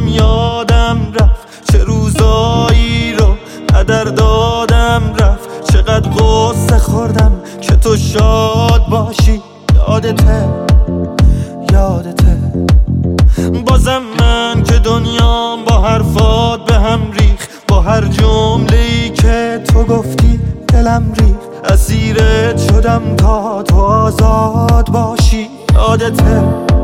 بازم یادم رفت چه روزایی رو هدر دادم رفت، چقدر غصه خوردم که تو شاد باشی. یادته بازم من که دنیام با حرفات به هم ریخ، با هر جمله‌ای که تو گفتی دلم ریخ، اسیرت شدم تا تو آزاد باشی. یادته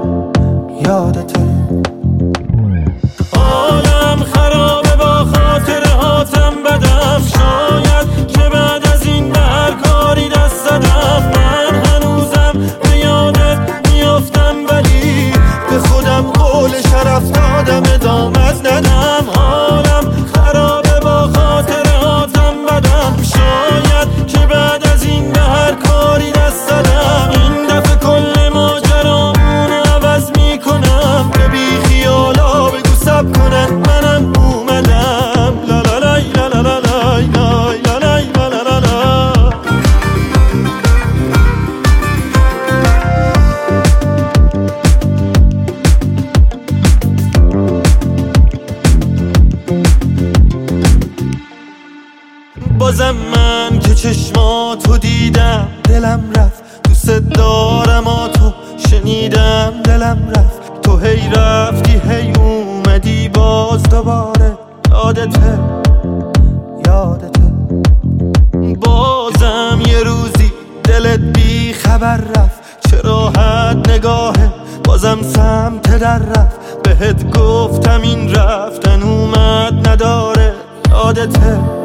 حالم خرابه با خاطرهاتم بدم، شاید که بعد از این به هر کاری دست زدم. من هنوزم به یادت میافتم ولی به خودم قول شرف دادم ادامت ندم. حالم خرابه با خاطرهاتم بدم، شاید که بعد از این به هر کاری دست زدم. این دفعه کل ماجرامونو عوض میکنم، به بی خیالا بگو سب کنن منم اومدم. لا لا لای لا لا لا لای لای لا لای لا لا لا لا. بازم من که چشماتو دیدم دلم رفت، دوست دارم تو شنیدم دلم رفت. تو هی رفتی هی اومدی باز دوباره. یادته بازم یه روزی دلت بی خبر رفت، چه راحت نگاهه بازم سمت در رفت. بهت گفتم این رفتن اومد نداره. یادته